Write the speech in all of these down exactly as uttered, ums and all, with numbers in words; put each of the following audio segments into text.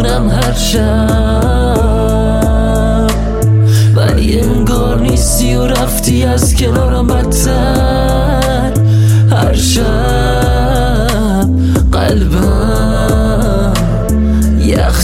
میمونم هر شب، ولی انگار نیستی و رفتی از کنارم بدتر. هر شب قلبم یخ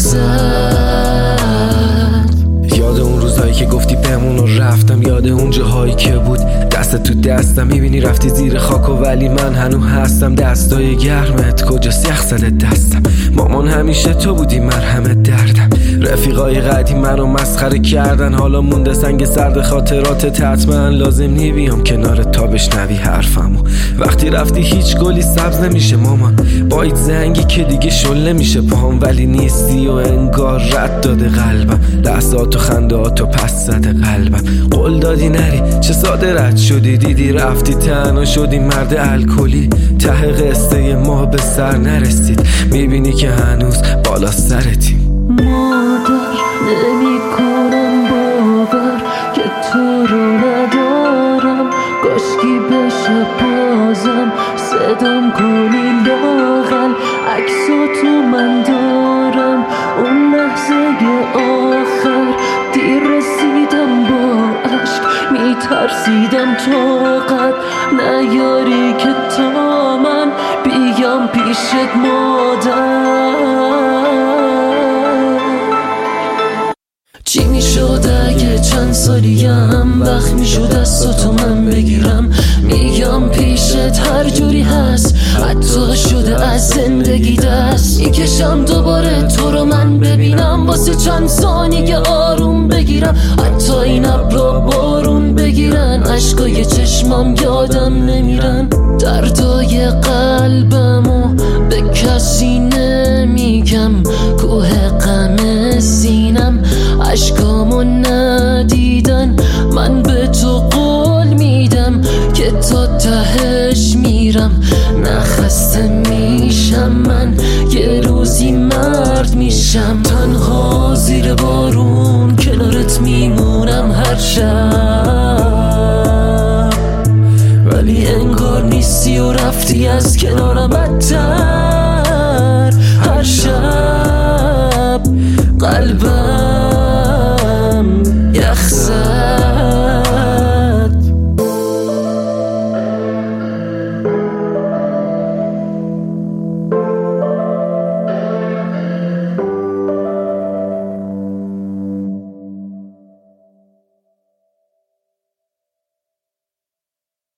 زد. یاد اون روزایی که گفتی بمون و رفتم، یاد اون جاهایی که بود دست تو دستم، میبینی رفتی زیر خاک و ولی من هنو هستم. دستای گرمت کجاست؟ یخ زده دستم. مامان همیشه تو بودی مرهم دردم. رفیقای قدیم منو مسخره کردن، حالا مونده سنگ سرد خاطراتت. حتما لازم نی بیام کنارت تا بشنوی حرفمو. وقتی رفتی هیچ گلی سبز نمیشه مامان، با این زنگی که دیگه شل نمیشه پاهم. ولی نیستی و انگار رد داده قلبم، لحظات و خندهات و پس زده قلبم. قول دادی نری چه ساده رد شدی، دیدی رفتی تنها شدی مرد الکلی. ته قصه ما به سر نرسید، میبینی که هنوز بالا سرتی. مادر نمی کنم باور که تو رو ندارم، کاشکی بشه بازم صدام کنی لاغل. عکسا تو من دارم اون لحظه آخر، دیر رسیدم با عشق میترسیدم طاقت نیاری که تا من بیام پیشت مادر. چی میشد اگه چند سالیم وقت میشد از تو من بگیرم؟ میگم پیشت هر جوری هست، حتی شده از زندگی دست میکشم دوباره تو رو من ببینم، واسه چند ثانیه آروم بگیرم. حتی این ابرا بارون بگیرن، عشقای چشمام یادم نمیرن. دردای قلبمو به کسی نمیگم، کوه غم سینم عشقامو ندیدن. من به تو قول میدم که تا تهش میرم، نخسته میشم من یه روزی مرد میشم. تنها زیر بارون کنارت میمونم هر شب، ولی انگار نیستی و رفتی از کنارم بدتر. هر شب قلبم